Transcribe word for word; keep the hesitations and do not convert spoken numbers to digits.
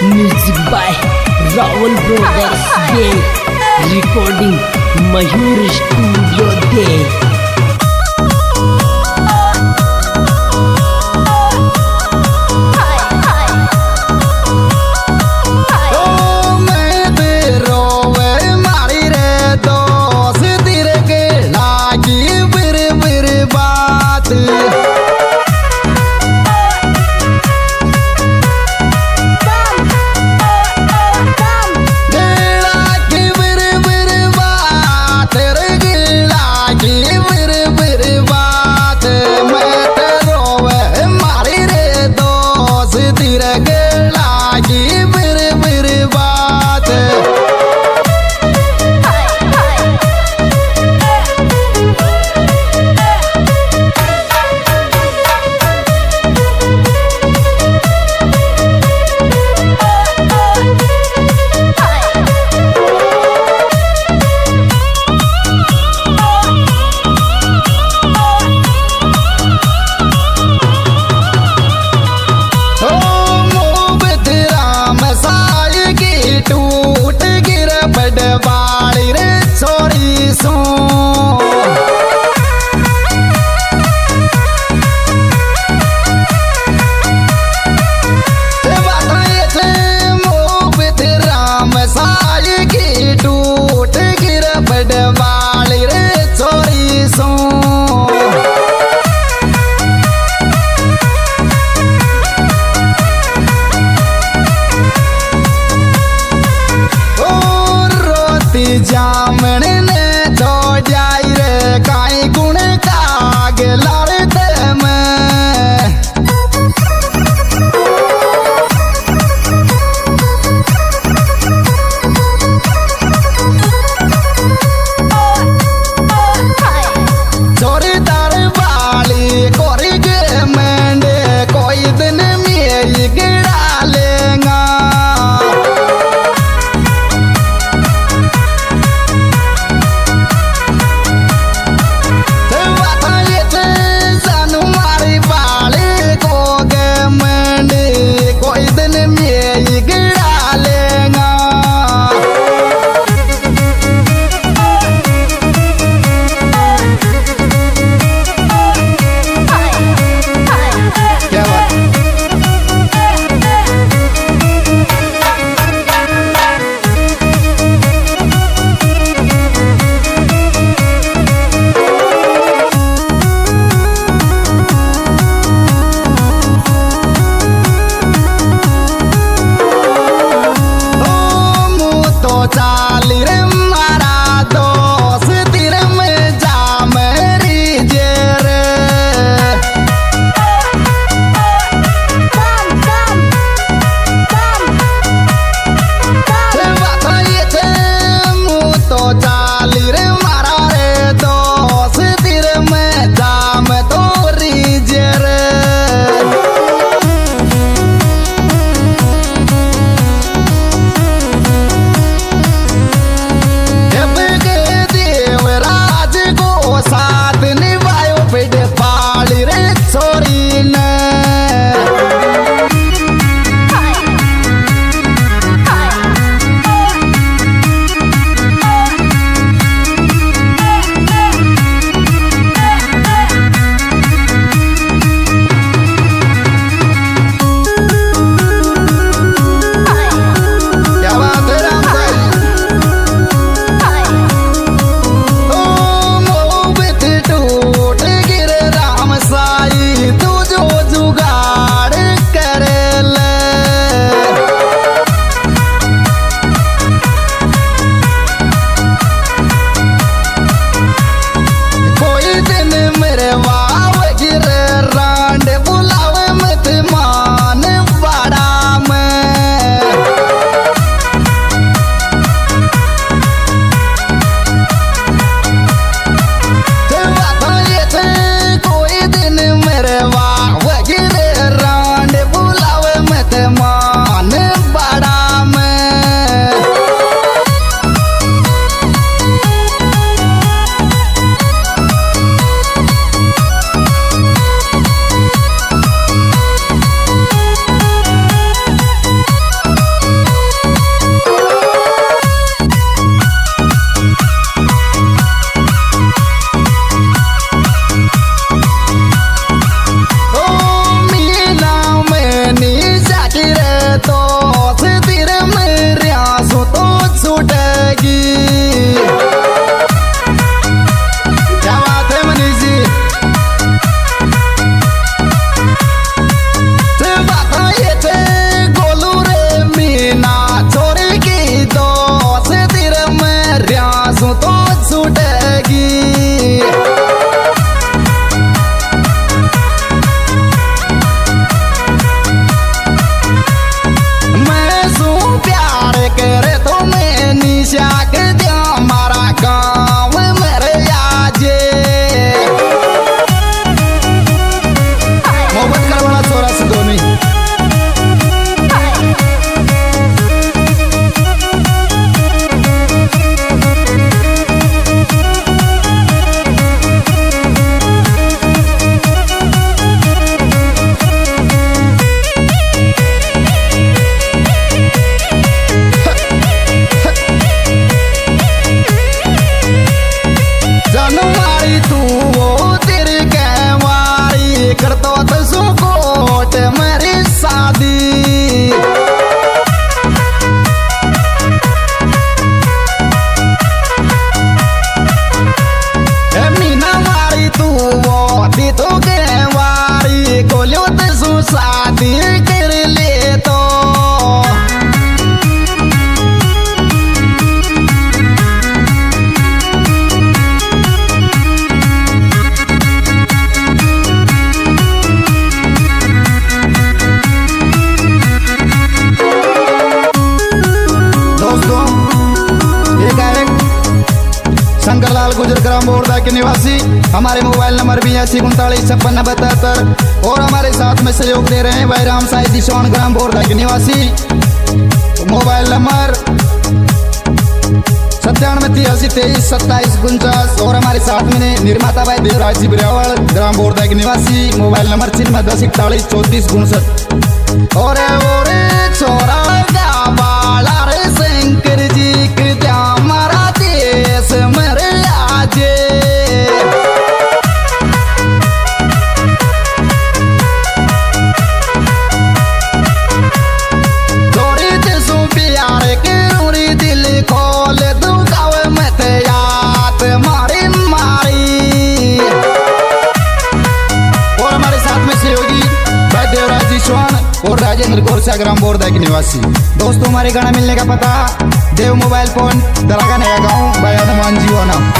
Music by Rawal brothers the recording Mayur studio दे। गिला की बिर बिर बात रे गिला की ग्राम बोर्दा के निवासी। हमारे मोबाइल नंबर भी अस्सी उनतालीस छप्पन बहत्तर। और हमारे साथ में सहयोग दे रहे हैं बैराम साई दिशवान ग्राम बोर्दा के निवासी। मोबाइल नंबर सत्तानवे तिरासी तेईस सत्ताईस उनचास। और हमारे साथ में निर्माता भाई देवराज जी बिरावल ग्राम बोर्दा के निवासी। मोबाइल नंबर छिन्नवे दस इकतालीस चौतीस उनसठ। और छोरा बाला रे शंकर जी कृत्या हमारा देश मेरे आजे। थोड़ी देशों प्यार के रूरी दिल खोल दुखावे मत याद मारी मारी। और हमारे साथ में सहयोगी भाई देवराज जी स्वान और राजेंद्र गोरसा ग्राम बोर्दा के निवासी। दोस्तों हमारे गाना मिलने का पता देव मोबाइल फोन दरागा नया गाँव भाई हनुमान जी हो नाम।